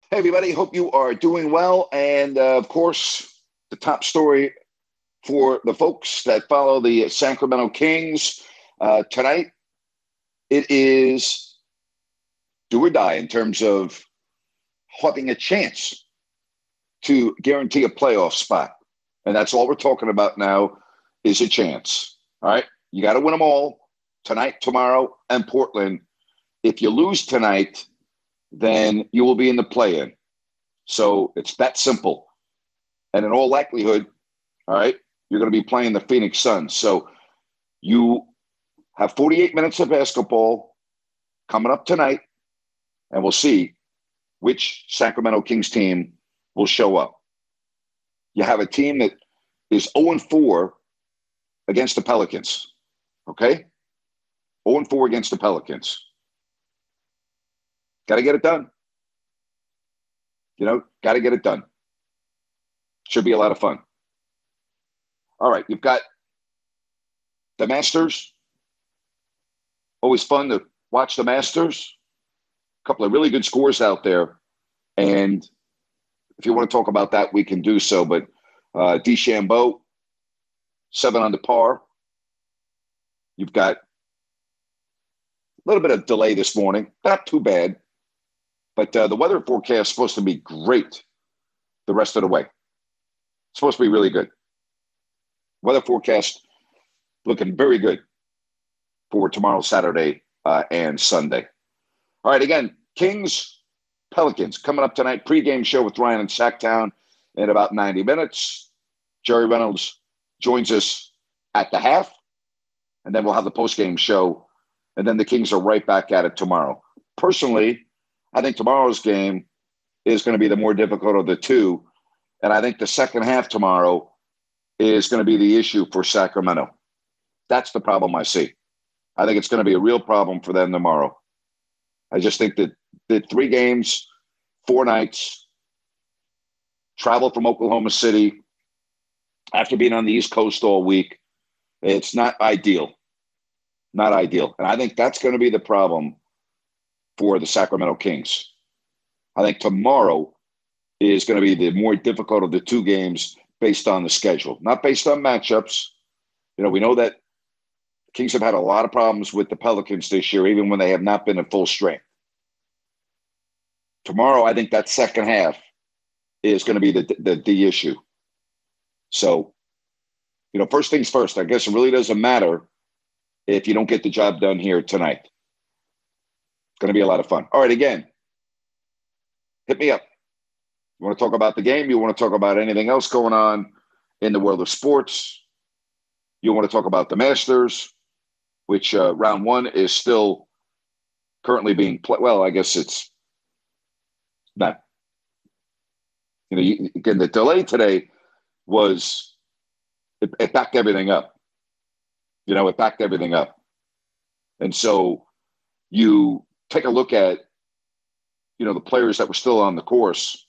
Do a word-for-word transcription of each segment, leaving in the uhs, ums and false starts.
Hey, everybody. Hope you are doing well. And uh, of course, the top story for the folks that follow the Sacramento Kings uh, tonight, it is do or die in terms of having a chance to guarantee a playoff spot. And that's all we're talking about now is a chance. All right. You got to win them all tonight, tomorrow, and Portland. If you lose tonight, then you will be in the play-in. So it's that simple. And in all likelihood, all right, you're going to be playing the Phoenix Suns. So you have forty-eight minutes of basketball coming up tonight, and we'll see which Sacramento Kings team will show up. You have a team that is oh and four against the Pelicans, okay? oh and four against the Pelicans. Got to get it done. You know, got to get it done. Should be a lot of fun. All right, you've got the Masters. Always fun to watch the Masters. A couple of really good scores out there. And if you want to talk about that, we can do so. But uh, DeChambeau, seven under par. You've got a little bit of delay this morning. Not too bad. But uh, the weather forecast is supposed to be great the rest of the way. It's supposed to be really good. Weather forecast looking very good for tomorrow, Saturday, uh, and Sunday. All right, again, Kings, Pelicans coming up tonight. Pre-game show with Ryan and Sacktown in about ninety minutes. Jerry Reynolds joins us at the half, and then we'll have the post-game show, and then the Kings are right back at it tomorrow. Personally, I think tomorrow's game is going to be the more difficult of the two, and I think the second half tomorrow is going to be the issue for Sacramento. That's the problem I see. I think it's going to be a real problem for them tomorrow. I just think that the three games, four nights, travel from Oklahoma City after being on the East Coast all week, it's not ideal. Not ideal. And I think that's going to be the problem for the Sacramento Kings. I think tomorrow is going to be the more difficult of the two games based on the schedule, not based on matchups. You know, we know that Kings have had a lot of problems with the Pelicans this year, even when they have not been at full strength. Tomorrow, I think that second half is going to be the, the, the issue. So, you know, first things first, I guess it really doesn't matter if you don't get the job done here tonight. It's going to be a lot of fun. All right, again, hit me up. You want to talk about the game? You want to talk about anything else going on in the world of sports? You want to talk about the Masters, which uh, round one is still currently being played. Well, I guess it's not. You know, you, again, the delay today was it, it backed everything up. You know, it backed everything up. And so you take a look at, you know, the players that were still on the course.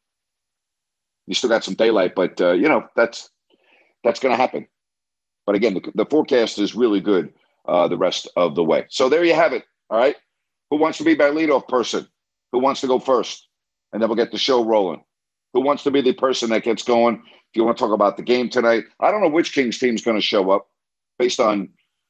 You still got some daylight, but, uh, you know, that's that's going to happen. But again, the, the forecast is really good uh, the rest of the way. So there you have it. All right. Who wants to be my leadoff person? Who wants to go first? And then we'll get the show rolling. Who wants to be the person that gets going? If you want to talk about the game tonight, I don't know which Kings team is going to show up based on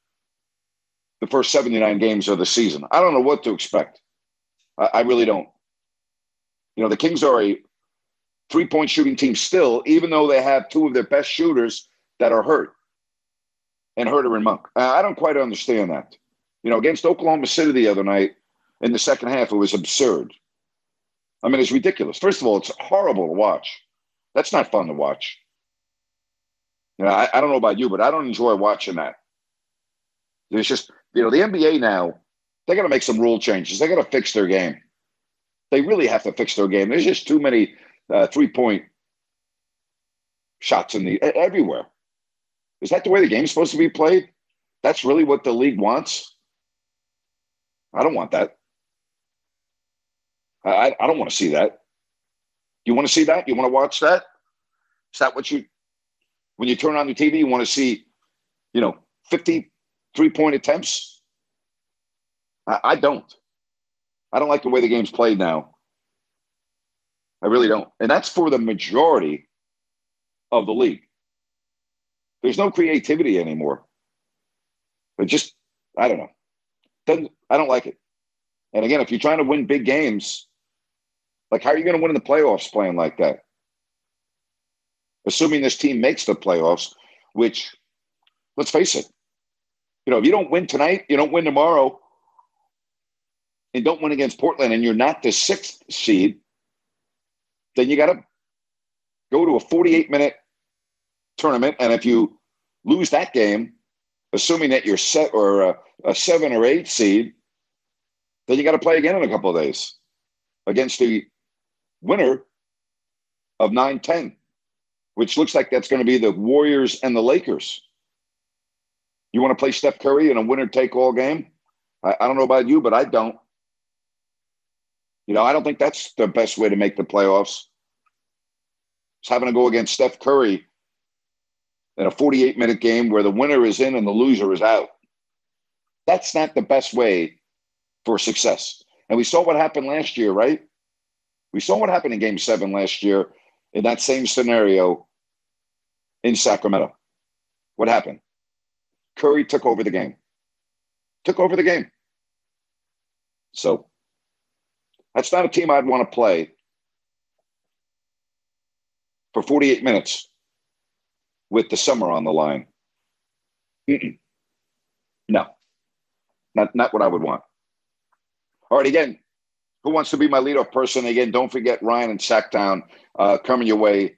the first seventy-nine games of the season. I don't know what to expect. I, I really don't. You know, the Kings are a three-point shooting team still, even though they have two of their best shooters that are hurt, and Herter and Monk. Uh, I don't quite understand that. You know, against Oklahoma City the other night in the second half, it was absurd. I mean, it's ridiculous. First of all, it's horrible to watch. That's not fun to watch. You know, I, I don't know about you, but I don't enjoy watching that. It's just, you know, the N B A now, they got to make some rule changes. They got to fix their game. They really have to fix their game. There's just too many uh, three-point shots in the everywhere. Is that the way the game's supposed to be played? That's really what the league wants? I don't want that. I, I don't want to see that. You want to see that? You want to watch that? Is that what you, when you turn on your T V, you want to see, you know, fifty three-point attempts? I, I don't. I don't like the way the game's played now. I really don't. And that's for the majority of the league. There's no creativity anymore. But just, I don't know. Doesn't, I don't like it. And again, if you're trying to win big games, like how are you going to win in the playoffs playing like that? Assuming this team makes the playoffs, which, let's face it, you know, if you don't win tonight, you don't win tomorrow, and don't win against Portland, and you're not the sixth seed, then you got to go to a forty-eight minute tournament. And if you lose that game, assuming that you're set or a, a seven or eight seed, then you got to play again in a couple of days against the winner of nine ten, which looks like that's going to be the Warriors and the Lakers. You want to play Steph Curry in a winner-take-all game? I, I don't know about you, but I don't. You know, I don't think that's the best way to make the playoffs. It's having to go against Steph Curry in a forty-eight minute game where the winner is in and the loser is out. That's not the best way for success. And we saw what happened last year, right? We saw what happened in game seven last year in that same scenario in Sacramento. What happened? Curry took over the game. Took over the game. So that's not a team I'd want to play for forty-eight minutes with the summer on the line. Mm-mm. No, not, not what I would want. All right, again, who wants to be my leadoff person? Again, don't forget Ryan and Sacktown uh, coming your way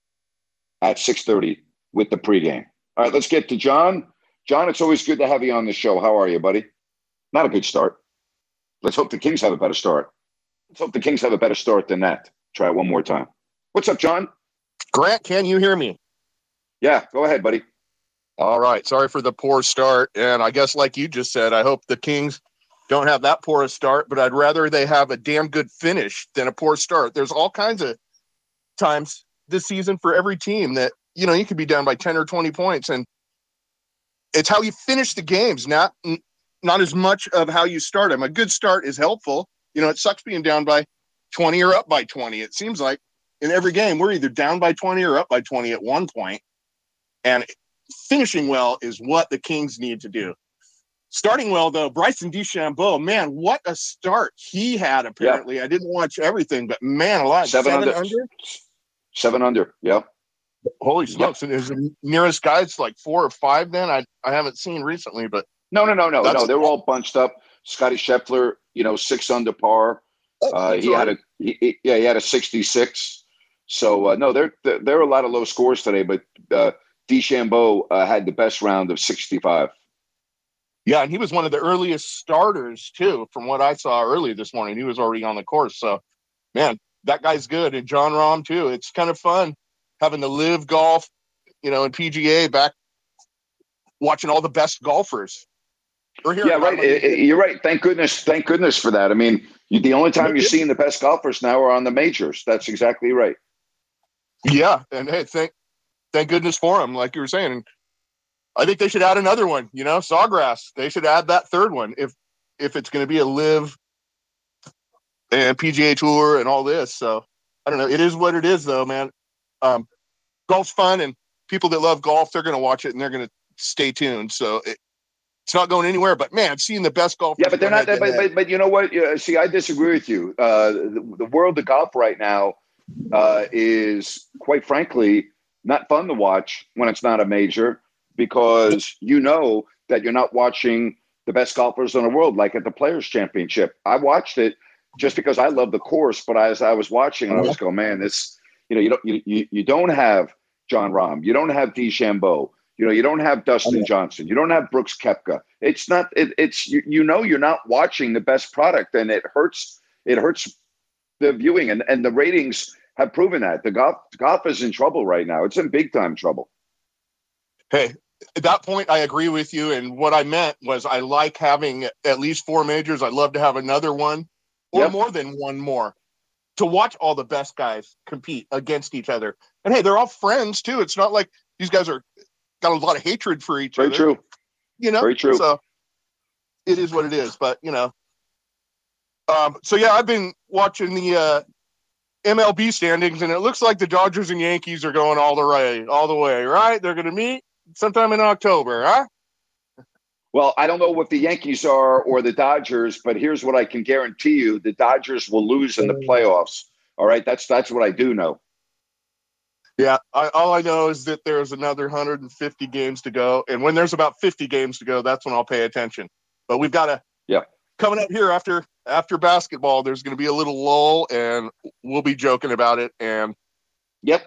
at six thirty with the pregame. All right, let's get to John. John, it's always good to have you on the show. How are you, buddy? Not a good start. Let's hope the Kings have a better start. Let's hope the Kings have a better start than that. Try it one more time. What's up, John? Grant, can you hear me? Yeah, go ahead, buddy. All right. Sorry for the poor start. And I guess like you just said, I hope the Kings don't have that poor a start, but I'd rather they have a damn good finish than a poor start. There's all kinds of times this season for every team that, you know, you could be down by ten or twenty points, and it's how you finish the games, not not as much of how you start them. A good start is helpful. You know, it sucks being down by twenty or up by twenty. It seems like in every game, we're either down by twenty or up by twenty at one point. And finishing well is what the Kings need to do. Starting well, though, Bryson DeChambeau, man, what a start he had, apparently. Yeah. I didn't watch everything, but man alive. Seven, seven under. under? Seven under, yeah. Holy smokes. Yep. And is the nearest guys like four or five then? I, I haven't seen recently, but. No, no, no, no, no. They're all bunched up. Scotty Scheffler, you know, six under par. Oh, uh, he right. had a, he, he, yeah, he had a sixty-six. So, uh, no, there, there, there are a lot of low scores today, but uh, DeChambeau uh, had the best round of sixty-five. Yeah, and he was one of the earliest starters, too, from what I saw early this morning. He was already on the course. So, man, that guy's good. And John Rahm, too. It's kind of fun having the live golf, you know, and P G A back, watching all the best golfers. We're here. Yeah, right. It, it, you're right. Thank goodness. Thank goodness for that. I mean, you, the only time you're seeing the best golfers now are on the majors. That's exactly right. Yeah, and hey, thank thank goodness for them, like you were saying. And I think they should add another one, you know, Sawgrass. They should add that third one if if it's going to be a live and P G A Tour and all this. So, I don't know. It is what it is, though, man. Um, golf's fun, and people that love golf, they're going to watch it, and they're going to stay tuned. So, it, it's not going anywhere. But, man, seeing the best golf. Yeah, but they're not. But, but, but you know what? See, I disagree with you. Uh, the, the world of golf right now uh, is, quite frankly, not fun to watch when it's not a major, because you know that you're not watching the best golfers in the world, like at the Players' Championship. I watched it just because I love the course, but as I was watching, I was going, man, this, you know, you don't, you, you, you don't have John Rahm, you don't have DeChambeau, you know, you don't have Dustin Johnson, you don't have Brooks Koepka. It's not, it, it's, you, you know, you're not watching the best product, and it hurts, it hurts the viewing, and, and the ratings have proven that. The golf, golf is in trouble right now. It's in big time trouble. Hey, at that point, I agree with you. And what I meant was I like having at least four majors. I'd love to have another one or yep. more than one more to watch all the best guys compete against each other. And, hey, they're all friends, too. It's not like these guys are got a lot of hatred for each Very other. Very true. You know? Very true. So it is what it is. But, you know. Um, so, yeah, I've been watching the uh, M L B standings, and it looks like the Dodgers and Yankees are going all the way, all the way, right? They're going to meet sometime in October, huh? Well, I don't know what the Yankees are or the Dodgers, but here's what I can guarantee you: the Dodgers will lose in the playoffs. All right, that's that's what I do know. Yeah, I, all I know is that there's another one hundred fifty games to go, and when there's about fifty games to go, that's when I'll pay attention. But we've got to. Yeah. Coming up here after after basketball, there's going to be a little lull, and we'll be joking about it. And yep,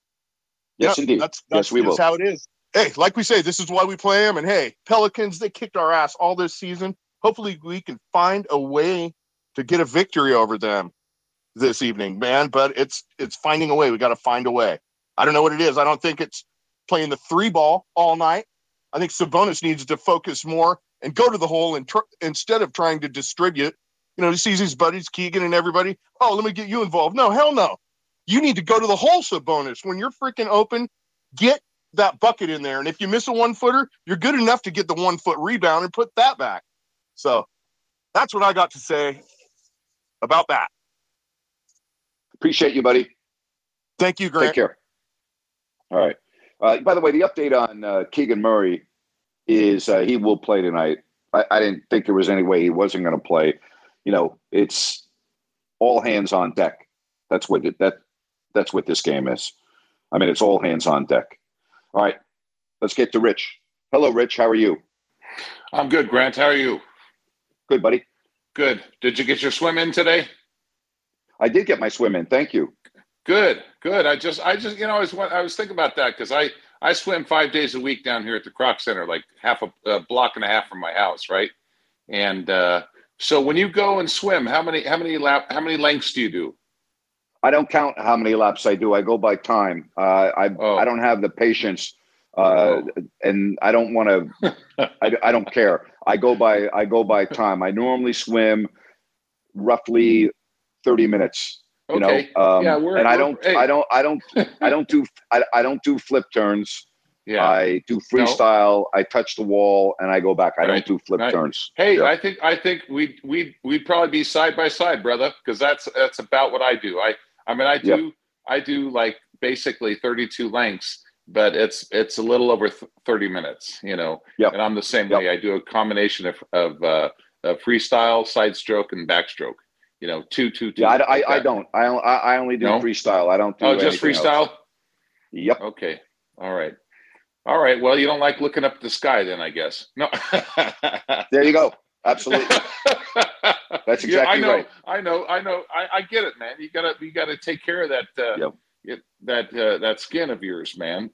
yes, yep, indeed. That's that's yes, we just will. how it is. Hey, like we say, this is why we play them. And hey, Pelicans, they kicked our ass all this season. Hopefully, we can find a way to get a victory over them this evening, man. But it's it's finding a way. We got to find a way. I don't know what it is. I don't think it's playing the three ball all night. I think Sabonis needs to focus more and go to the hole and tr- instead of trying to distribute. You know, he sees his buddies, Keegan and everybody. Oh, let me get you involved. No, hell no. You need to go to the hole, Sabonis. When you're freaking open, get that bucket in there. And if you miss a one-footer, you're good enough to get the one-foot rebound and put that back. So that's what I got to say about that. Appreciate you, buddy. Thank you, Grant. Take care. All right. Uh, by the way, the update on uh, Keegan Murray is uh, he will play tonight. I, I didn't think there was any way he wasn't going to play. You know, it's all hands on deck. That's what it, that that's what this game is. I mean, it's all hands on deck. All right, let's get to Rich. Hello, Rich. How are you? I'm good, Grant. How are you? Good, buddy. Good. Did you get your swim in today? I did get my swim in. Thank you. Good, good. I just, I just, you know, I was, I was thinking about that because I, I swim five days a week down here at the Croc Center, like half a, a block and a half from my house, right? And uh, so when you go and swim, how many, how many lap, how many lengths do you do? I don't count how many laps I do. I go by time. Uh, I Oh. I don't have the patience, uh, Oh. and I don't want to. I, I don't care. I go by I go by time. I normally swim roughly thirty minutes. You Okay. know, um, Yeah, we're- and I we're- don't, hey. I don't, I don't, I don't do, I, I don't do flip turns. Yeah. I do freestyle. I touch the wall and I go back. I Right. don't do flip Right. turns. Hey, Yeah. I think I think we we we'd probably be side by side, brother, because that's that's about what I do. I I mean I do Yep. I do like basically thirty-two lengths, but it's it's a little over th- thirty minutes, you know. Yep. And I'm the same Yep. way. I do a combination of of, uh, of freestyle, side stroke, and backstroke. You know, two two two. yeah, I, like I, I that. don't. I, I only do No? freestyle. I don't do. Oh, just anything freestyle. else. Yep. Okay. All right. All right. Well, you don't like looking up at the sky, then, I guess. No. There you go. Absolutely. That's Yeah, I exactly know, right. I know, I know. I, I get it, man. You gotta, you gotta take care of that, uh, Yep. it, that, uh, that skin of yours, man.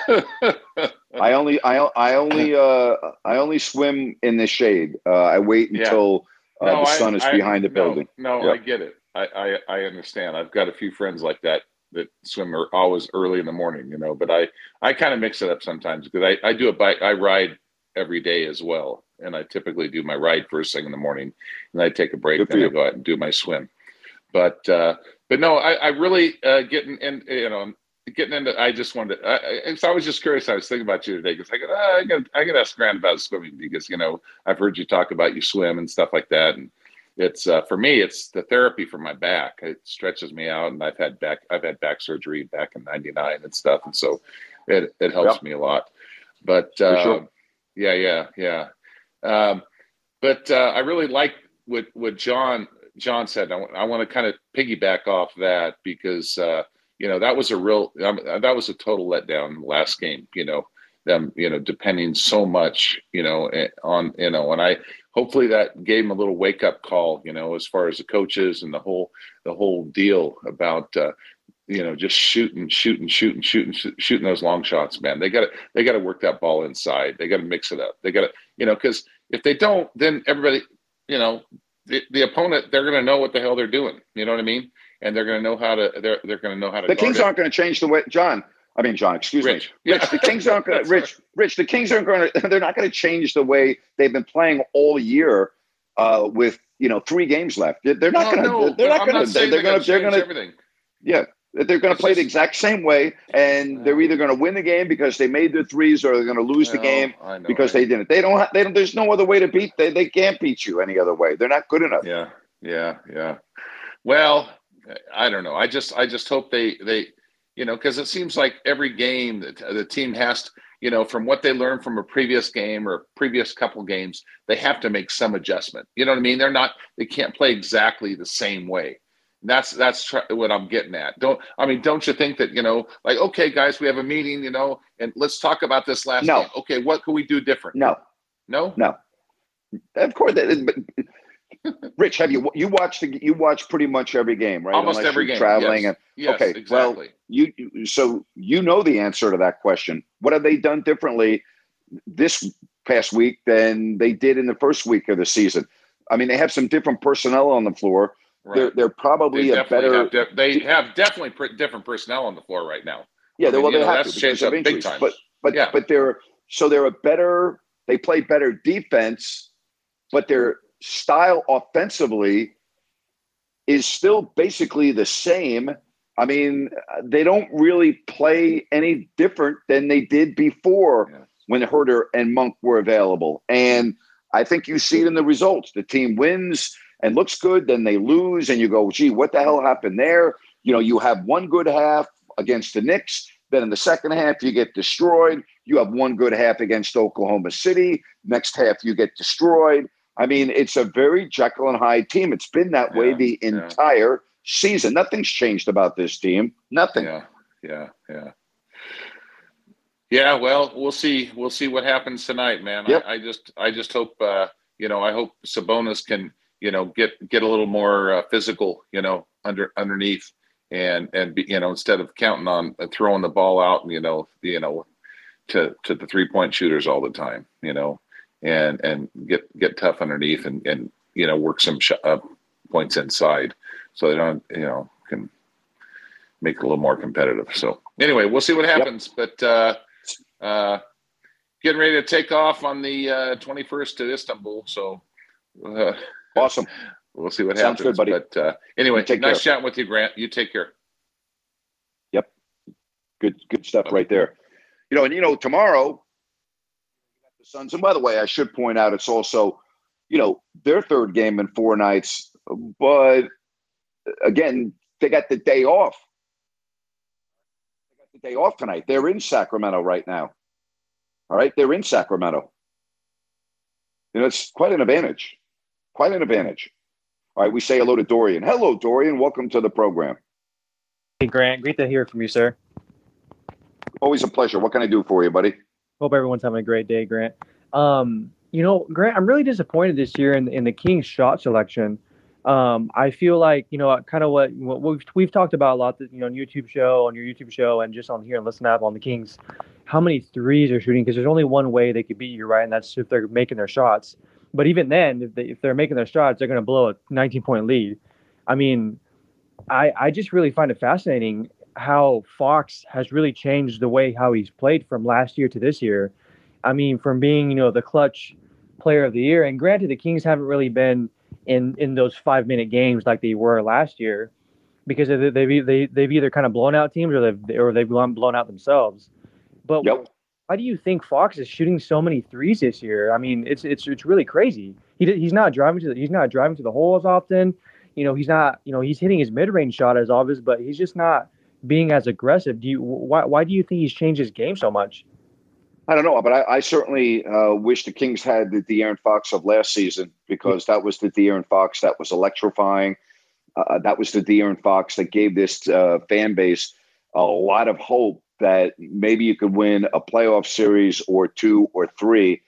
I only, I, I only, uh, I only swim in the shade. Uh, I wait Yeah. until uh, No, the I- sun is I- behind the no, building. No, Yep. I get it. I, I, I understand. I've got a few friends like that that swim are always early in the morning, you know. But I, I kind of mix it up sometimes because I, I do a bike. I ride every day as well, and I typically do my ride first thing in the morning, and I take a break, Good for then I you. go out and do my swim. But uh, but no, I, I really uh, getting in, you know. Getting into, I just wanted. To, I, I, so I was just curious. I was thinking about you today because I got, ah, I got, I got to ask Grant about swimming because you know I've heard you talk about you swim and stuff like that, and it's uh, for me, it's the therapy for my back. It stretches me out, and I've had back, I've had back surgery back in ninety-nine and stuff, and so it it helps Yep. me a lot. But uh, sure. yeah, yeah, yeah. Um, but uh, I really like what what John John said. I, want- I want to kind of piggyback off that because. Uh, You know, that was a real, um, that was a total letdown last game, you know, them, you know, depending so much, you know, eh, on, you know, and I, hopefully that gave them a little wake up call, you know, as far as the coaches and the whole, the whole deal about, uh, you know, just shooting, shooting, shooting, shooting, sh- shooting those long shots, man. They got to, they got to work that ball inside. They got to mix it up. They got to, you know, because if they don't, then everybody, you know, the, the opponent, they're going to know what the hell they're doing. You know what I mean? And they're going to know how to. They're they're going to know how to. The guard Kings it. aren't going to change the way, John. I mean, John. Excuse Rich. me, Yeah. Rich. The Kings aren't going to. That's Rich. Rich. The Kings aren't going to. They're not going to change the way they've been playing all year. Uh, with you know three games left, they're they're not No, going to. no, they're but not I'm going not to. saying They're going to. They're change going to. everything. Yeah, they're going to It's play the just- exact same way, and they're either going to win the game because they made their threes, or they're going to lose the No, game I know, because I- they didn't. They don't. Have, they don't. There's no other way to beat. They they can't beat you any other way. They're not good enough. Yeah, yeah, yeah. Well, I don't know. I just I just hope they they you know, because it seems like every game that the team has to, you know, from what they learned from a previous game or previous couple games, they have to make some adjustment. You know what I mean? They're not, they can't play exactly the same way. That's that's tr- what I'm getting at. Don't I mean? Don't you think that, you know, like, okay, guys, we have a meeting, you know, and let's talk about this last No. game. Okay, what can we do different? No, no, no. Of course, but Rich, have you you watched the, you watch pretty much every game, right? Almost Unless every you're game. traveling Yes. and Yes, okay, exactly. well, you you- so you know the answer to that question. What have they done differently this past week than they did in the first week of the season? I mean, they have some different personnel on the floor. Right. They're they're probably They a better. have de- they have definitely pr- different personnel on the floor right now. Yeah, I they, mean, well, you they know, have that's to because changed of up big injuries. time. But but Yeah. but they're so they're a better. They play better defense, but their style offensively is still basically the same. I mean, they don't really play any different than they did before Yeah. when Herter and Monk were available. And I think you see it in the results. The team wins and looks good, then they lose, and you go, gee, what the hell happened there? You know, you have one good half against the Knicks. Then in the second half, you get destroyed. You have one good half against Oklahoma City. Next half, you get destroyed. I mean, it's a very Jekyll and Hyde team. It's been that way Yeah, the yeah. entire season. Nothing's changed about this team. Nothing. Yeah, yeah, yeah. Yeah, well, we'll see. We'll see what happens tonight, man. Yep. I, I just, I just hope, uh, you know, I hope Sabonis can, you know, get get a little more uh, physical, you know, under underneath, and and be, you know, instead of counting on uh, throwing the ball out, and you know, you know, to to the three point shooters all the time, you know, and and get get tough underneath, and and you know, work some sh- uh, points inside, so they don't, you know, can make it a little more competitive. So anyway, we'll see what happens, yep. but. uh Uh, getting ready to take off on the uh, twenty-first to Istanbul. So uh, awesome. We'll see what Sounds happens. Good, buddy. But uh, anyway, nice care. chatting with you, Grant. You take care. Yep. Good, good stuff okay. right there. You know, and you know, tomorrow, the Suns. And by the way, I should point out it's also, you know, their third game in four nights. But again, they got the day off. The day off tonight. They're in Sacramento right now. All right, they're in Sacramento. You know, it's quite an advantage. Quite an advantage. All right, we say hello to Dorian. Hello, Dorian. Welcome to the program. Hey, Grant. Great to hear from you, sir. Always a pleasure. What can I do for you, buddy? Hope everyone's having a great day, Grant. Um, you know, Grant, I'm really disappointed this year in, in the Kings shot selection. Um, I feel like, you know, kind of what, what we've, we've talked about a lot, you know, on YouTube show, on your YouTube show, and just on here and Listen Up on the Kings, how many threes they're shooting, because there's only one way they could beat you, right? And that's if they're making their shots. But even then, if, they, if they're making their shots, they're going to blow a nineteen-point lead. I mean, I, I just really find it fascinating how Fox has really changed the way how he's played from last year to this year. I mean, from being, you know, the clutch player of the year, and granted, the Kings haven't really been in in those five minute games like they were last year, because they've they've, they, they've either kind of blown out teams or they've or they've blown out themselves. But yep. why do you think Fox is shooting so many threes this year? I mean, it's it's it's really crazy. He he's not driving to the, he's not driving to the hole as often. You know, he's not you know he's hitting his mid range shot as obvious, but he's just not being as aggressive. Do you why why do you think he's changed his game so much? I don't know, but I, I certainly uh, wish the Kings had the De'Aaron Fox of last season, because that was the De'Aaron Fox that was electrifying. Uh, that was the De'Aaron Fox that gave this uh, fan base a lot of hope that maybe you could win a playoff series or two or three.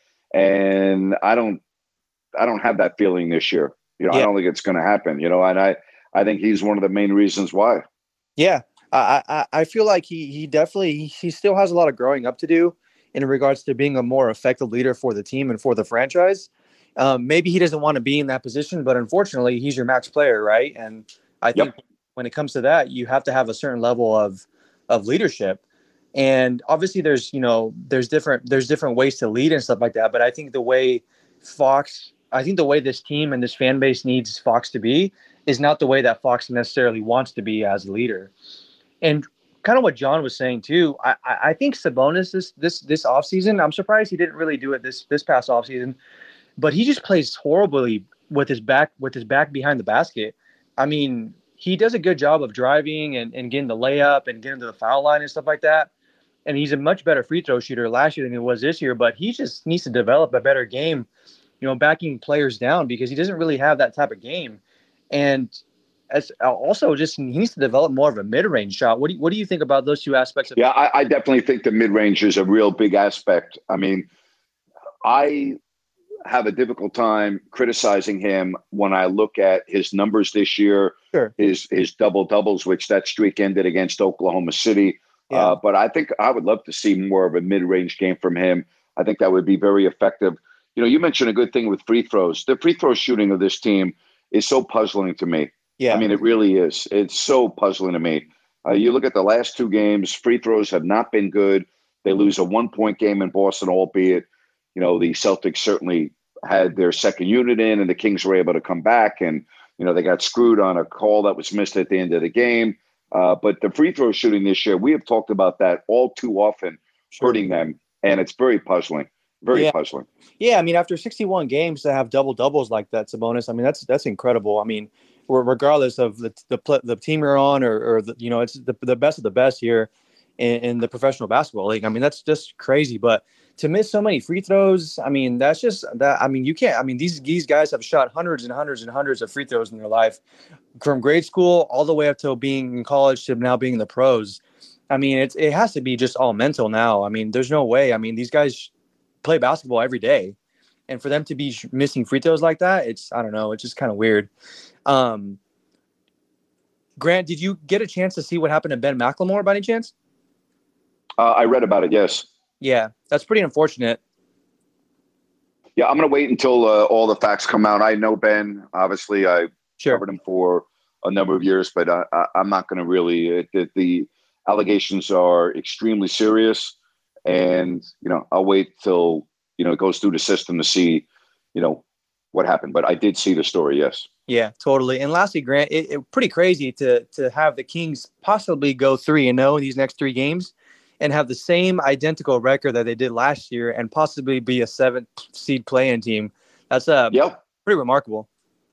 And I don't, I don't have that feeling this year. You know, yeah. I don't think it's going to happen. You know, and I, I think he's one of the main reasons why. Yeah, I, I, I feel like he, he definitely he still has a lot of growing up to do in regards to being a more effective leader for the team and for the franchise. Um, maybe he doesn't want to be in that position, but unfortunately he's your max player, right? And I think yep. when it comes to that, you have to have a certain level of, of leadership. And obviously there's, you know, there's different, there's different ways to lead and stuff like that. But I think the way Fox, I think the way this team and this fan base needs Fox to be is not the way that Fox necessarily wants to be as a leader. And kind of what John was saying too, I, I think Sabonis this this this offseason, I'm surprised he didn't really do it this this past offseason, but he just plays horribly with his back with his back behind the basket. I mean, he does a good job of driving and, and getting the layup and getting to the foul line and stuff like that. And he's a much better free throw shooter last year than he was this year, but he just needs to develop a better game, you know, backing players down, because he doesn't really have that type of game. And as also just he needs to develop more of a mid-range shot. What do you, what do you think about those two aspects of Yeah, I, I definitely think the mid-range is a real big aspect. I mean, I have a difficult time criticizing him when I look at his numbers this year, Sure. his his double doubles, which that streak ended against Oklahoma City. Yeah. Uh, but I think I would love to see more of a mid-range game from him. I think that would be very effective. You know, you mentioned a good thing with free throws. The free throw shooting of this team is so puzzling to me. Yeah. I mean, it really is. It's so puzzling to me. Uh, you look at the last two games, free throws have not been good. They lose a one-point game in Boston, albeit, you know, the Celtics certainly had their second unit in and the Kings were able to come back. And, you know, they got screwed on a call that was missed at the end of the game. Uh, but the free throw shooting this year, we have talked about that all too often, hurting them. And it's very puzzling, very Yeah. puzzling. Yeah, I mean, after sixty-one games to have double doubles like that, Sabonis, I mean, that's that's incredible. I mean, regardless of the the, the team you're on, or, or the, you know, it's the, the best of the best here in, in the professional basketball league. I mean, that's just crazy. But to miss so many free throws, I mean, that's just that. I mean, you can't. I mean, these these guys have shot hundreds and hundreds and hundreds of free throws in their life, from grade school all the way up to being in college to now being in the pros. I mean, it's it has to be just all mental now. I mean, there's no way. I mean, these guys play basketball every day, and for them to be missing free throws like that, it's I don't know. It's just kind of weird. Um, Grant, did you get a chance to see what happened to Ben McLemore by any chance? Uh, I read about it, yes. Yeah, that's pretty unfortunate. Yeah, I'm going to wait until uh, all the facts come out. I know Ben. Obviously, I Sure. covered him for a number of years, but I, I, I'm not going to really. Uh, the, the allegations are extremely serious, and you know, I'll wait till you know it goes through the system to see, you know, what happened. But I did see the story. Yes. Yeah, totally. And lastly, Grant, it, it pretty crazy to to have the Kings possibly go three and zero in these next three games, and have the same identical record that they did last year, and possibly be a seventh seed play-in team. That's uh, Yeah. pretty remarkable.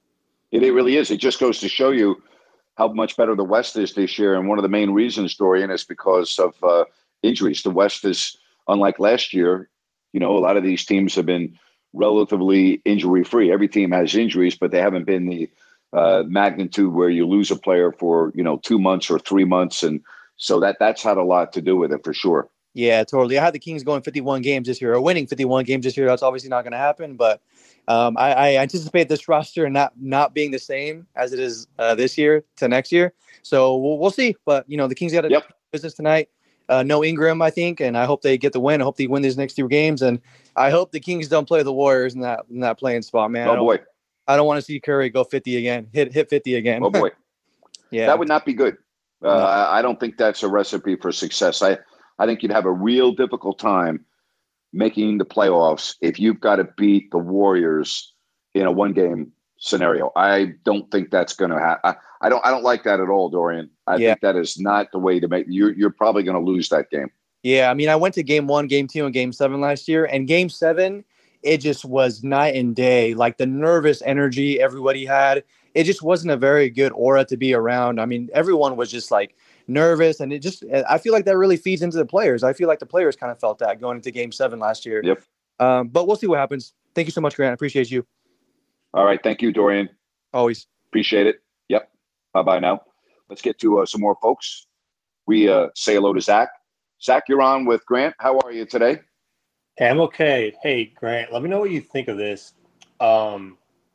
It, it really is. It just goes to show you how much better the West is this year. And one of the main reasons, Dorian, is because of uh, injuries. The West is, unlike last year, you know, a lot of these teams have been relatively injury-free. Every team has injuries, but they haven't been the uh, magnitude where you lose a player for, you know, two months or three months. And so that that's had a lot to do with it for sure. Yeah, totally. I had the Kings going fifty-one games this year, or winning fifty-one games this year. That's obviously not going to happen, but um, I, I anticipate this roster not not being the same as it is uh, this year to next year. So we'll, we'll see. But, you know, the Kings got a Yep. business tonight. Uh, no Ingram, I think, and I hope they get the win. I hope they win these next two games, and I hope the Kings don't play the Warriors in that in that playing spot, man. I Oh, don't, boy. I don't want to see Curry go fifty again, hit hit fifty again. Oh, boy. Yeah, That would not be good. Uh, No. I I don't think that's a recipe for success. I, I think you'd have a real difficult time making the playoffs if you've got to beat the Warriors in a one-game scenario. I don't think that's going to happen. I don't. I don't like that at all, Dorian. I Yeah. think that is not the way to make. You're you're probably going to lose that game. Yeah, I mean, I went to game one, game two, and game seven last year, and game seven, it just was night and day. Like the nervous energy everybody had, it just wasn't a very good aura to be around. I mean, everyone was just like nervous, and it just, I feel like that really feeds into the players. I feel like the players kind of felt that going into game seven last year. Yep. Um, but we'll see what happens. Thank you so much, Grant. I appreciate you. All right. Thank you, Dorian. Always. Appreciate it. Yep. Bye bye now. Let's get to uh, some more folks. We uh, say hello to Zach. Zach, you're on with Grant. How are you today? Hey, I'm okay. Hey, Grant, let me know what you think of this. Um,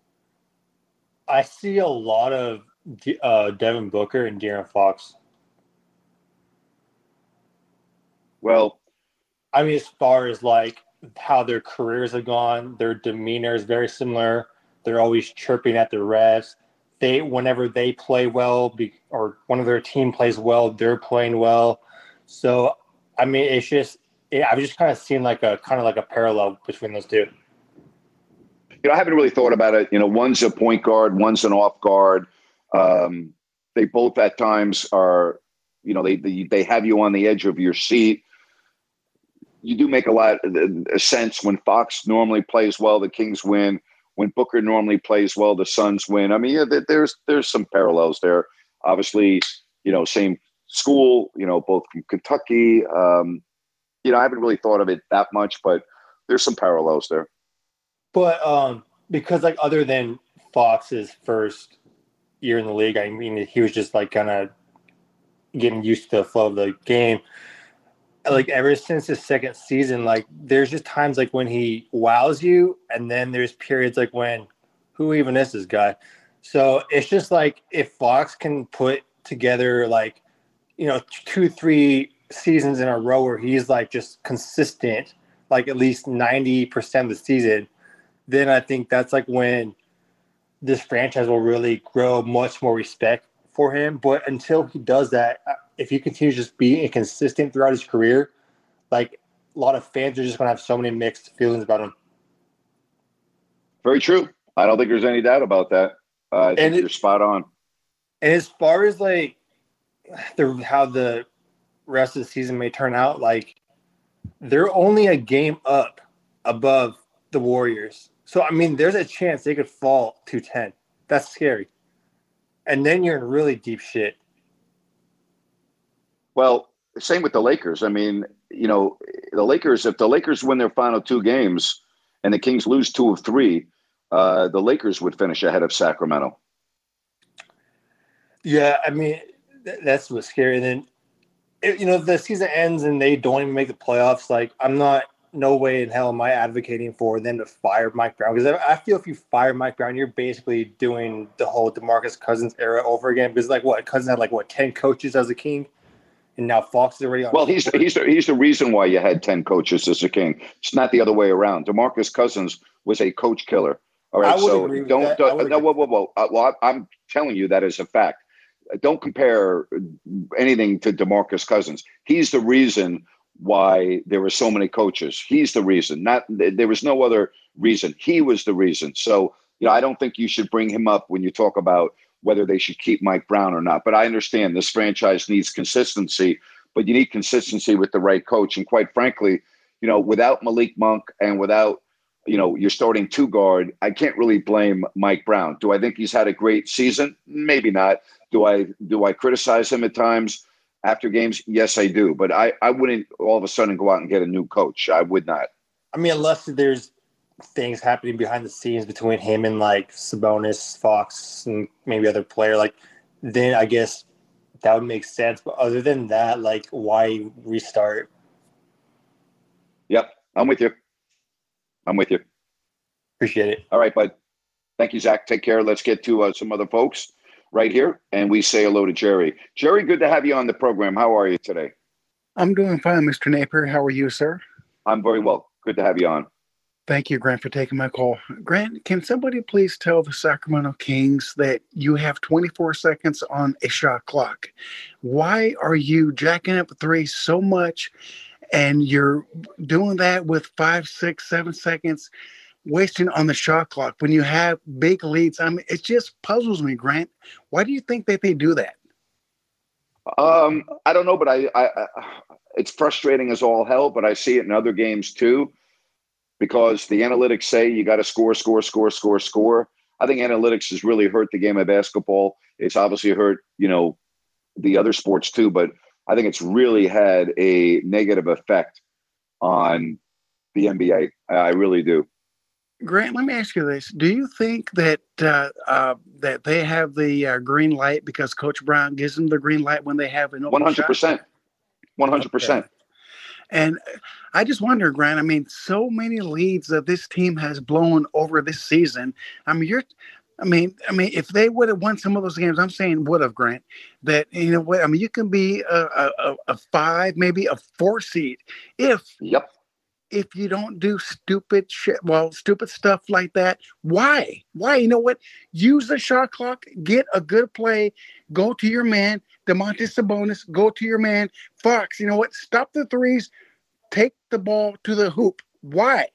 I see a lot of uh, Devin Booker and De'Aaron Fox. Well, I mean, as far as like how their careers have gone, their demeanor is very similar. They're always chirping at the refs. They, whenever they play well, be, or one of their team plays well, they're playing well. So, I mean, it's just it, I've just kind of seen like a kind of like a parallel between those two. you know, I haven't really thought about it. You know, one's a point guard, one's an off guard. Um, they both at times are, you know, they, they they have you on the edge of your seat. You do make a lot of sense when Fox normally plays well, the Kings win. When Booker normally plays well, the Suns win. I mean, yeah, there's there's some parallels there. Obviously, you know, same school, you know, both from Kentucky. Um, you know, I haven't really thought of it that much, but there's some parallels there. But um, because like other than Fox's first year in the league, I mean, he was just like kind of getting used to the flow of the game. Like ever since his second season, like there's just times like when he wows you, and then there's periods like when, who even is this guy? So it's just like if Fox can put together like, you know, two, three seasons in a row where he's like just consistent, like at least ninety percent of the season, then I think that's like when this franchise will really grow much more respect for him. But until he does that, if he continues to just be inconsistent throughout his career, like a lot of fans are just going to have so many mixed feelings about him. Very true. I don't think there's any doubt about that. Uh, I think And it- you're spot on. And as far as like the how the rest of the season may turn out, like they're only a game up above the Warriors. So I mean, there's a chance they could fall to ten. That's scary. And then you're in really deep shit. Well, same with the Lakers. I mean, you know, the Lakers, if the Lakers win their final two games and the Kings lose two of three, uh, the Lakers would finish ahead of Sacramento. Yeah, I mean, th- that's what's scary. And then, if, you know, if the season ends and they don't even make the playoffs, like, I'm not, no way in hell am I advocating for them to fire Mike Brown. Because I, I feel if you fire Mike Brown, you're basically doing the whole DeMarcus Cousins era over again. Because, like, what? Cousins had, like, what, ten coaches as a King? And now Fox is already on. Well, he's he's the, he's the reason why you had ten coaches as a King. It's not the other way around. DeMarcus Cousins was a coach killer. All right, I would so agree with don't, that. I don't would no, agree whoa, whoa, whoa. Uh, well, I, I'm telling you that as a fact. Don't compare anything to DeMarcus Cousins. He's the reason why there were so many coaches. He's the reason. Not there was no other reason. He was the reason. So, you know, I don't think you should bring him up when you talk about whether they should keep Mike Brown or not. But I understand this franchise needs consistency, but you need consistency with the right coach. And quite frankly, you know, without Malik Monk and without, you know, you're starting two guard, I can't really blame Mike Brown. Do I think he's had a great season? Maybe not. Do I do I criticize him at times after games? Yes, I do. But I, I wouldn't all of a sudden go out and get a new coach. I would not. I mean, unless there's things happening behind the scenes between him and like Sabonis, Fox, and maybe other player, like then I guess that would make sense. But other than that, like why restart? Yep, I'm with you. I'm with you. Appreciate it. All right, bud. Thank you, Zach. Take care. Let's get to uh, some other folks right here, and we say hello to Jerry. Jerry, good to have you on the program. How are you today? I'm doing fine, Mister Napier. How are you, sir? I'm very well. Good to have you on. Thank you, Grant, for taking my call. Grant, can somebody please tell the Sacramento Kings that you have twenty-four seconds on a shot clock? Why are you jacking up three so much, and you're doing that with five, six, seven seconds wasting on the shot clock when you have big leads? I mean, it just puzzles me, Grant. Why do you think that they do that? Um, I don't know, but I, I, I, it's frustrating as all hell. But I see it in other games too, because the analytics say you got to score, score, score, score, score. I think analytics has really hurt the game of basketball. It's obviously hurt, you know, the other sports too, but I think it's really had a negative effect on the N B A. I really do. Grant, let me ask you this: do you think that uh, uh, that they have the uh, green light because Coach Brown gives them the green light when they have an open One hundred percent. shot? One hundred percent. And I just wonder, Grant. I mean, so many leads that this team has blown over this season. I mean, you're. I mean, I mean, if they would have won some of those games, I'm saying would have, Grant. That you know what? I mean, you can be a, a, a five, maybe a four seed if. Yep. If you don't do stupid shit, well, stupid stuff like that. Why? Why? You know what? Use the shot clock. Get a good play. Go to your man, Domantas Sabonis. Go to your man, Fox. You know what? Stop the threes. Take the ball to the hoop. Why?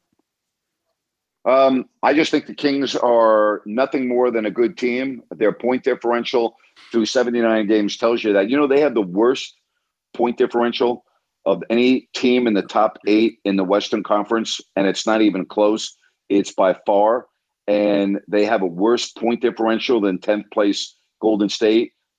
Um, I just think the Kings are nothing more than a good team. Their point differential through seventy-nine games tells you that. You know, they have the worst point differential of any team in the top eight in the Western Conference, and it's not even close. It's by far. And they have a worse point differential than tenth place Golden State.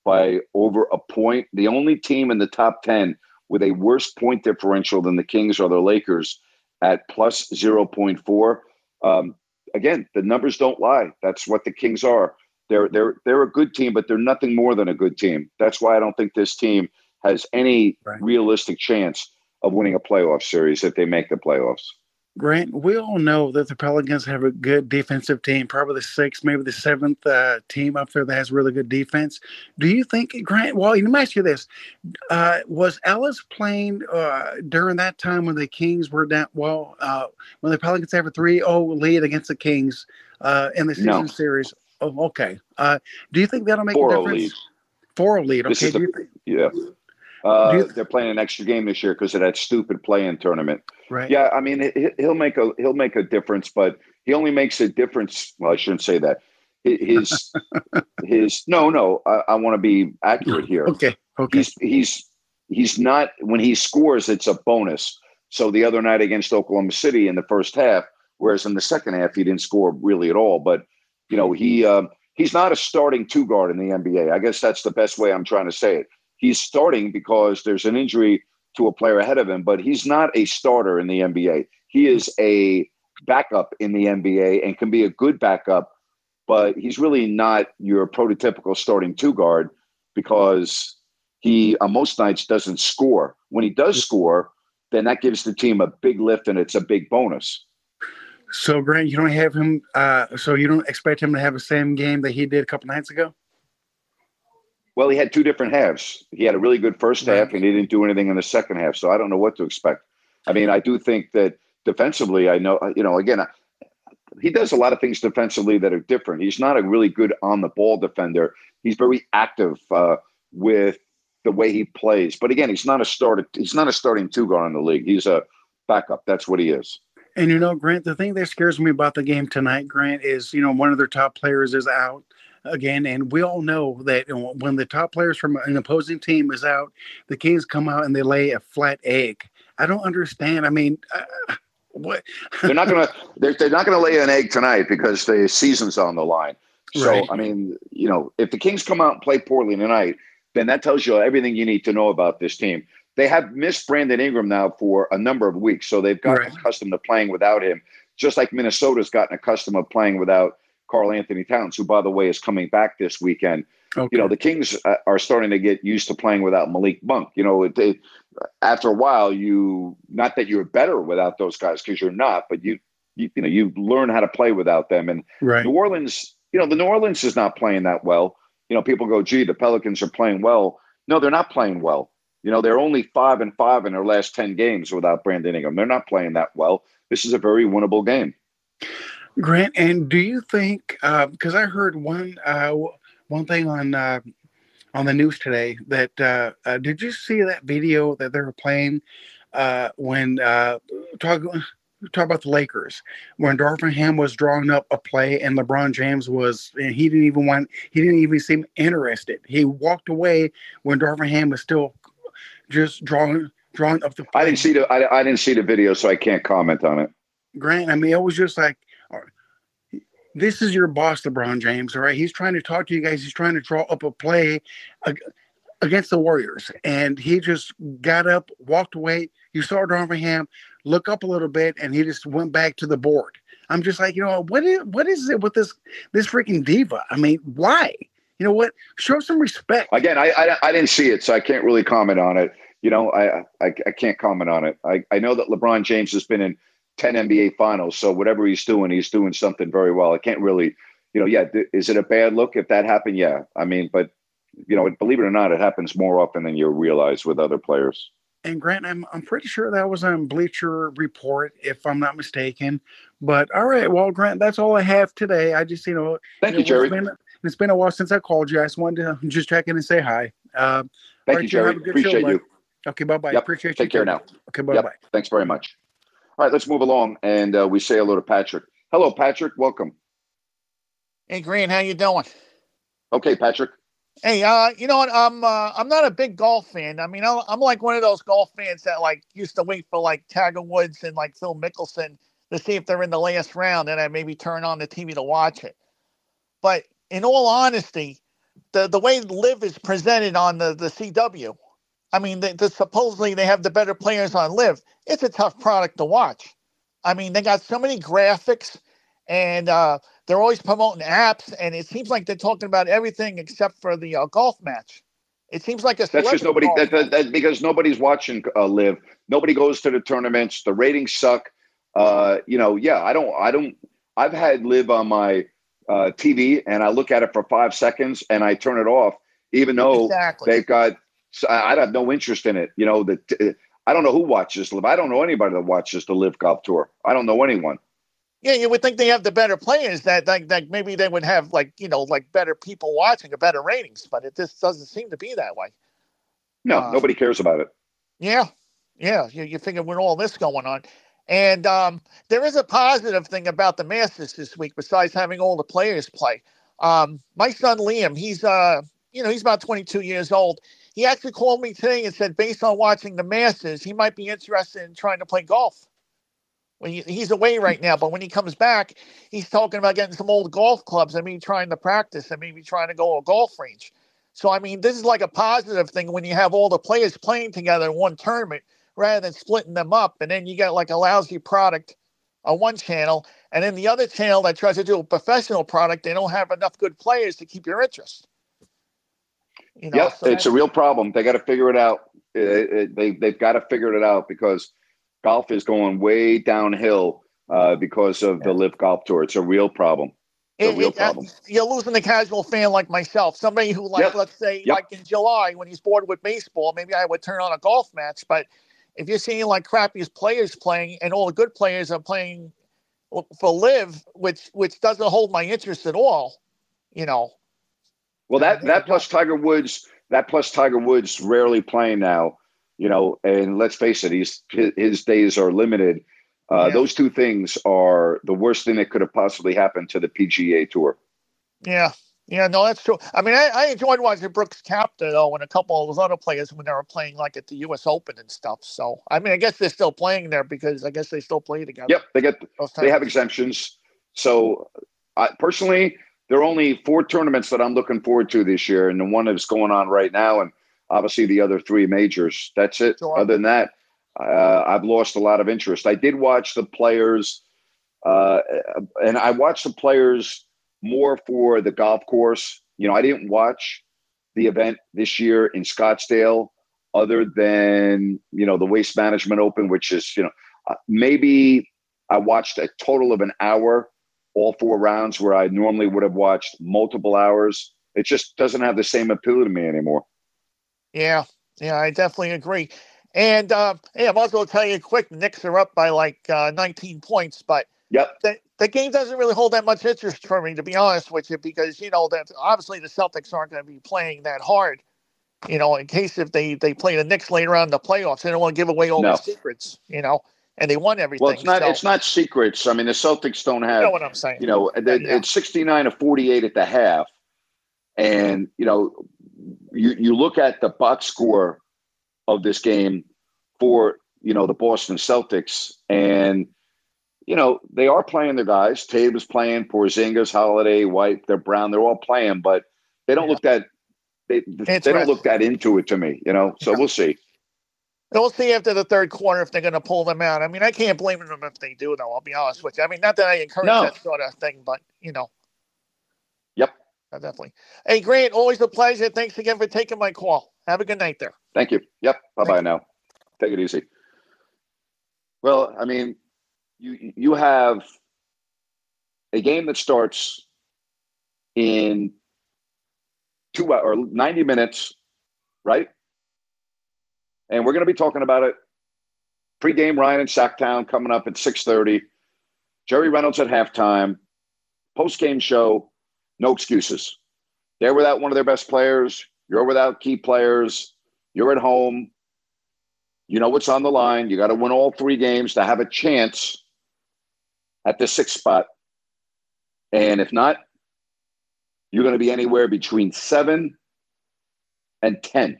by over a point. The only team in the top ten with a worse point differential than the Kings are the Lakers at plus zero point four. Um, again, the numbers don't lie. That's what the Kings are. They're they're they're a good team, but they're nothing more than a good team. That's why I don't think this team has any Right. realistic chance of winning a playoff series if they make the playoffs. Grant, we all know that the Pelicans have a good defensive team, probably the sixth, maybe the seventh uh, team up there that has really good defense. Do you think, Grant, well, let me ask you this. Uh, was Ellis playing uh, during that time when the Kings were down, well, uh, when the Pelicans have a three oh lead against the Kings uh, in the season No. series? Oh, okay. Uh, do you think that'll make a four oh difference? lead. four oh lead, This okay. is Do the- you think, Yeah. Uh, Do you- they're playing an extra game this year because of that stupid play-in tournament. right? Yeah, I mean, he- he'll make a he'll make a difference, but he only makes a difference. Well, I shouldn't say that. His his no no. I, I want to be accurate here. Okay, okay. He's he's he's not when he scores, it's a bonus. So the other night against Oklahoma City in the first half, whereas in the second half he didn't score really at all. But you know he um, he's not a starting two guard in the N B A. I guess that's the best way I'm trying to say it. He's starting because there's an injury to a player ahead of him, but he's not a starter in the N B A. He is a backup in the N B A and can be a good backup, but he's really not your prototypical starting two guard because he, on most nights, doesn't score. When he does score, then that gives the team a big lift and it's a big bonus. So, Grant, you don't have him. Uh, so you don't expect him to have the same game that he did a couple nights ago? Well, he had two different halves. He had a really good first Right. half, and he didn't do anything in the second half. So I don't know what to expect. I mean, I do think that defensively, I know, you know, again, he does a lot of things defensively that are different. He's not a really good on-the-ball defender. He's very active uh, with the way he plays. But again, he's not a starter. He's not a starting two guard in the league. He's a backup. That's what he is. And, you know, Grant, the thing that scares me about the game tonight, Grant, is, you know, one of their top players is out again. And we all know that you know, when the top players from an opposing team is out, the Kings come out and they lay a flat egg. I don't understand. I mean, uh, what? They're not going to they're, they're not going to lay an egg tonight because the season's on the line. So, Right. I mean, you know, if the Kings come out and play poorly tonight, then that tells you everything you need to know about this team. They have missed Brandon Ingram now for a number of weeks, so they've gotten Right. accustomed to playing without him, just like Minnesota's gotten accustomed to playing without Karl Anthony Towns, who, by the way, is coming back this weekend. Okay. You know, the Kings uh, are starting to get used to playing without Malik Monk. You know, it, it, after a while, you not that you're better without those guys because you're not, but you, you you know you learn how to play without them. And right. New Orleans, you know, the New Orleans is not playing that well. You know, people go, gee, the Pelicans are playing well. No, they're not playing well. You know, they're only five and five in their last ten games without Brandon Ingram. They're not playing that well. This is a very winnable game. Grant, and do you think? Because uh, I heard one uh, one thing on uh, on the news today that uh, uh, did you see that video that they were playing uh, when uh, talk talk about the Lakers when Darvin Ham was drawing up a play and LeBron James was and he didn't even want he didn't even seem interested. He walked away when Darvin Ham was still just drawing drawing up the play. I didn't see the I, I didn't see the video, so I can't comment on it. Grant, I mean, it was just like, this is your boss, LeBron James, all right? He's trying to talk to you guys. He's trying to draw up a play against the Warriors. And he just got up, walked away. You saw Darvin Ham look up a little bit, and he just went back to the board. I'm just like, you know, what is what is it with this this freaking diva? I mean, why? You know what? Show some respect. Again, I I, I didn't see it, so I can't really comment on it. You know, I, I I can't comment on it. I, I know that LeBron James has been in ten N B A finals. So whatever he's doing, he's doing something very well. I can't really, you know, yeah. Th- is it a bad look if that happened? Yeah. I mean, but, you know, believe it or not, it happens more often than you realize with other players. And Grant, I'm I'm pretty sure that was on Bleacher Report, if I'm not mistaken. But all right, well, Grant, that's all I have today. I just, you know, Thank you you, know, Jerry. It's been, it's been a while since I called you. I just wanted to just check in and say hi. Uh, Thank right, you, Jerry. have a good Appreciate show, you. bud. Okay, bye bye. Yep. Appreciate you. Take care too. now. Okay, bye Yep. bye. Thanks very much. All right, let's move along, and uh, we say hello to Patrick. Hello, Patrick. Welcome. Hey, Green, how you doing? Okay, Patrick. Hey, uh, you know what? I'm uh, I'm not a big golf fan. I mean, I'm, I'm like one of those golf fans that like used to wait for like Tiger Woods and like Phil Mickelson to see if they're in the last round, and I maybe turn on the T V to watch it. But in all honesty, the the way Live is presented on the, the C W. I mean, the, the, supposedly they have the better players on Live. It's a tough product to watch. I mean, they got so many graphics, and uh, they're always promoting apps, and it seems like they're talking about everything except for the uh, golf match. It seems like a that's just nobody. golf That, that, match. that because nobody's watching uh, Live. Nobody goes to the tournaments. The ratings suck. Uh, you know, yeah, I don't. I don't. I've had Live on my uh, T V, and I look at it for five seconds, and I turn it off, even though Exactly. they've got. I have no interest in it. You know that. I don't know who watches Live. I don't know anybody that watches the Live Golf Tour. I don't know anyone. Yeah, you would think they have the better players that, that, that maybe they would have like, you know, like better people watching or better ratings, but it just doesn't seem to be that way. No, Uh, nobody cares about it. Yeah. Yeah. You, you figure with all this going on. And um, there is a positive thing about the Masters this week, besides having all the players play. Um, my son, Liam, he's, uh, you know, he's about twenty-two years old. He actually called me today and said, based on watching the Masters, he might be interested in trying to play golf. When he, he's away right now, but when he comes back, he's talking about getting some old golf clubs and maybe trying to practice and maybe trying to go to a golf range. So, I mean, this is like a positive thing when you have all the players playing together in one tournament rather than splitting them up. And then you get like a lousy product on one channel. And then the other channel that tries to do a professional product, they don't have enough good players to keep your interest. You know, yeah, so it's a real problem. They got to figure it out. It, it, they, they've got to figure it out because golf is going way downhill uh, because of the Live Golf Tour. It's a real problem. It's a It, real it, uh, problem. you're losing the casual fan like myself. Somebody who, like, Yep. let's say, Yep. like in July when he's bored with baseball, maybe I would turn on a golf match. But if you're seeing like crappiest players playing and all the good players are playing for Live, which which doesn't hold my interest at all, you know. Well, that that plus Tiger Woods, that plus Tiger Woods rarely playing now, you know. And let's face it, he's his, his days are limited. Uh, Yeah. Those two things are the worst thing that could have possibly happened to the P G A Tour. Yeah. Yeah, no, that's true. I mean, I, I enjoyed watching Brooks Koepka, though, and a couple of those other players when they were playing, like, at the U S Open and stuff. So, I mean, I guess they're still playing there because I guess they still play together. Yep, they get Those they have tournaments. exemptions. So, I, personally, there are only four tournaments that I'm looking forward to this year, and the one that's going on right now, and obviously the other three majors. That's it. Sure. Other than that, uh, I've lost a lot of interest. I did watch the players, uh, and I watched the players more for the golf course. You know, I didn't watch the event this year in Scottsdale other than, you know, the Waste Management Open, which is, you know, uh, maybe I watched a total of an hour, all four rounds, where I normally would have watched multiple hours. It just doesn't have the same appeal to me anymore. Yeah, yeah, I definitely agree. And uh, hey, I might as well tell you quick, the Knicks are up by like uh, nineteen points, but Yep. the, the game doesn't really hold that much interest for me, to be honest with you, because, you know, that obviously the Celtics aren't going to be playing that hard, you know, in case if they, they play the Knicks later on in the playoffs, they don't want to give away all No. the secrets, you know, and they won everything. Well, it's not so, it's not secrets. I mean, the Celtics don't you have, know what I'm saying. you know, Yeah, yeah. it's sixty-nine to forty-eight at the half. And, you know, you, you look at the box score of this game for, you know, the Boston Celtics, and, you know, they are playing their guys. Tatum's playing, Porzingis, Holiday, White, they're Brown, they're all playing, but they don't Yeah. look that they, they don't look that into it to me, you know. So Yeah. we'll see. We'll see after the third quarter if they're going to pull them out. I mean, I can't blame them if they do, though. I'll be honest with you. I mean, not that I encourage No. that sort of thing, but, you know. Yep. Definitely. Hey, Grant, always a pleasure. Thanks again for taking my call. Have a good night there. Thank you. Yep. Bye bye Thank now. Take it easy. Well, I mean, you you have a game that starts in two or ninety minutes, right? And we're going to be talking about it. Pre-game Ryan and Sacktown coming up at six thirty. Jerry Reynolds at halftime. Post-game show, no excuses. They're without one of their best players. You're without key players. You're at home. You know what's on the line. You got to win all three games to have a chance at the sixth spot. And if not, you're going to be anywhere between seven and ten.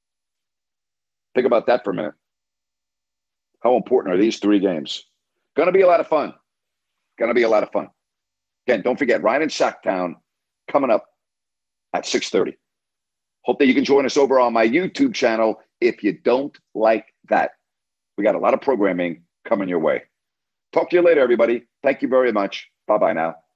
Think about that for a minute. How important are these three games? Going to be a lot of fun. Going to be a lot of fun. Again, don't forget, Ryan and Sacktown coming up at six thirty. Hope that you can join us over on my YouTube channel if you don't like that. We got a lot of programming coming your way. Talk to you later, everybody. Thank you very much. Bye-bye now.